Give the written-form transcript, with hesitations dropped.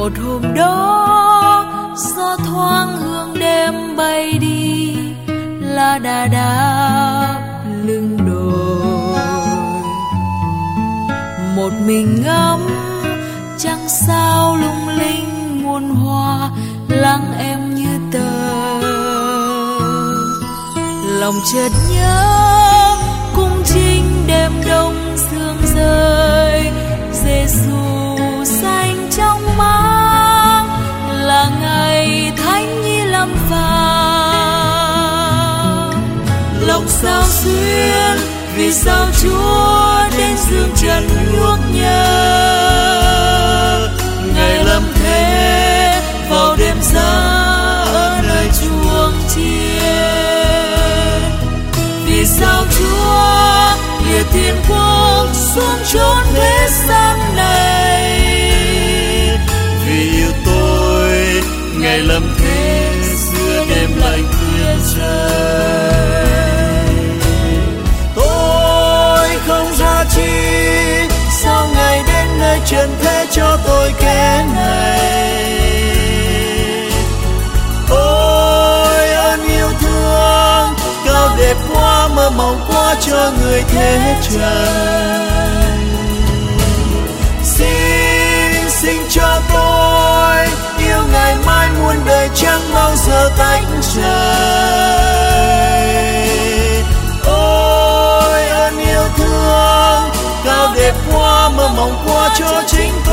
Một hôm đó gió thoáng hương đêm bay đi, lá đà đáp lưng đồi. Một mình ngắm trăng sao lung linh muôn hoa, lắng em như tờ. Lòng chợt nhớ cung trinh đêm đông sương rơi, Giêsu xanh trong mát là ngày thánh nhi lâm vàng. Lòng sao xuyên vì sao Chúa đến dương trần nhuốc nhớ, ngày lâm thế vào đêm giá ở nơi chuông chiên. Vì sao Chúa lìa thiên quốc xuống chốn thế gian này, vì yêu tôi ngày lâm thế giữa đêm lạnh tuyết rơi. Tôi không ra chi sao ngày đến nơi trần thế cho tôi kẻ này. Ôi ơn yêu thương cao đẹp quá, mơ mộng quá cho người thế trần. Xin cho tôi yêu ngày mai muôn đời chẳng bao giờ tách rời. Ôi ơn yêu thương cao đẹp quá, mơ mộng quá cho chính